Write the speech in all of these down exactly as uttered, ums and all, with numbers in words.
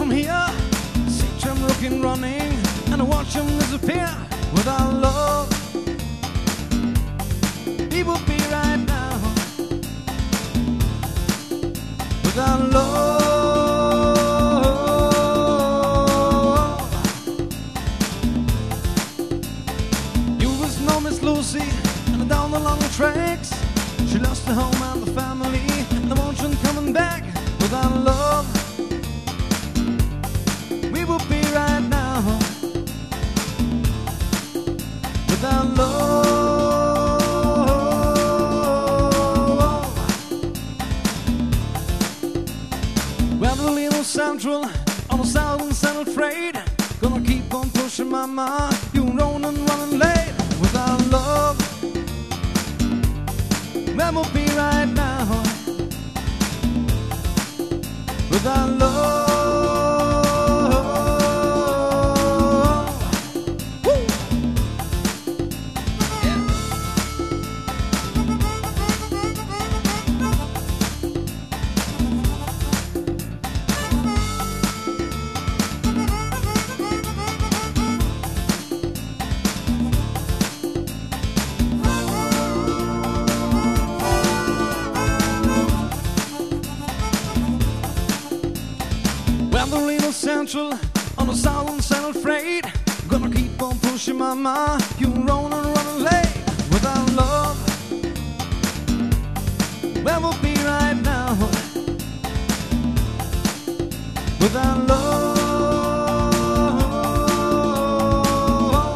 from here. See them looking, running, and I watch them disappear. Without love, he would be right now. Without love, you was no Miss Lucy, and down the long tracks, she lost her home and the family, and the motion coming back. Without love, we would be right now. Without love, well, the little Central on the southern Central freight, gonna keep on pushing, mama, you running, running late. Without love, we would be right now. Without love, woo! Yeah. Well, the little Central on the southern Central freight, gonna keep on pushing, mama, you running, running late. Without love, where we'll be right now. Without love,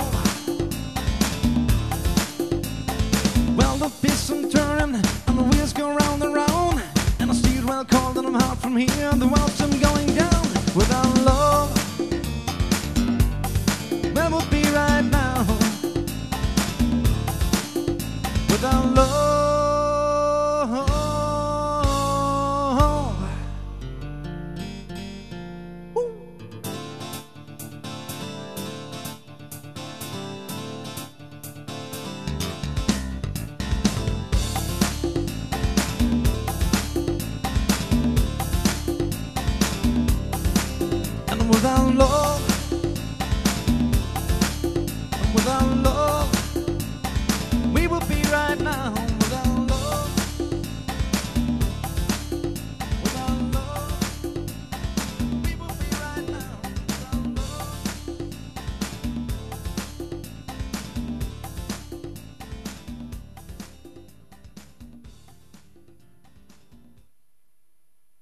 well, the piston turning and the wheels go round and round, and I see it well cold and I'm hot from here, the world's going down. Without love, where we'll be right now. Without love.